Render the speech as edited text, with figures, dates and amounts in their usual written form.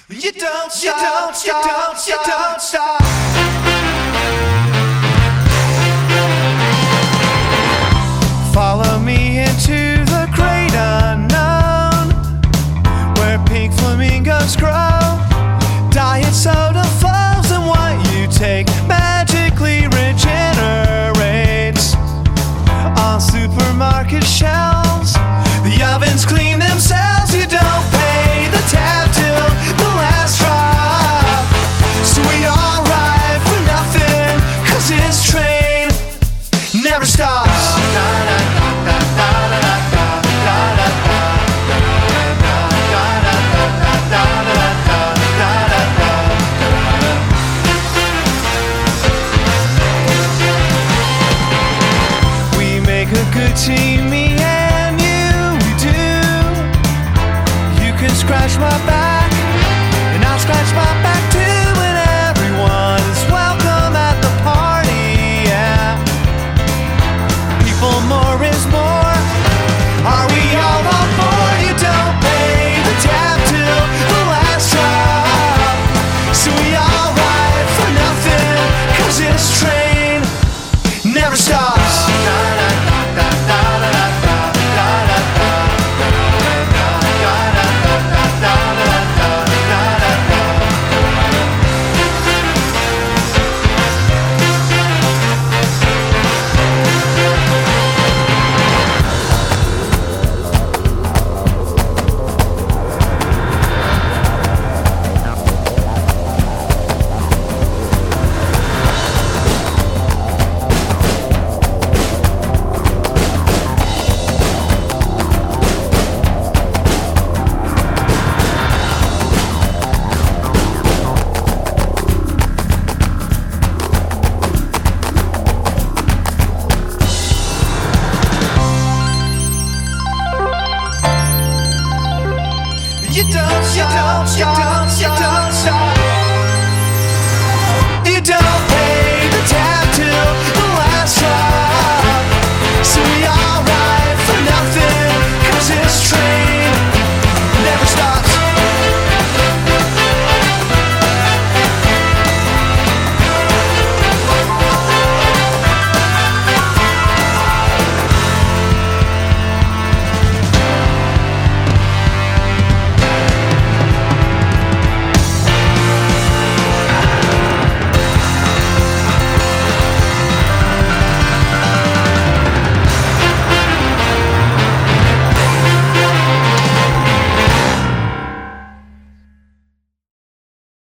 You don't stop, you don't stop. Follow me into the great unknown, where pink flamingos grow. Diet soda flows, and what you take magically regenerates. On supermarket shelves, the ovens clean themselves. You don't pay the tab till the last drop. So we all ride for nothing, 'cause this train never stops. We make a good team, me and you, we do. You can scratch my back, and I'll scratch my back too. And everyone is welcome at the party, yeah. People more is more. Are we all on board? You don't pay the tab till the last drop. So we all ride for nothing, 'cause this train never stops. You don't stop. You don't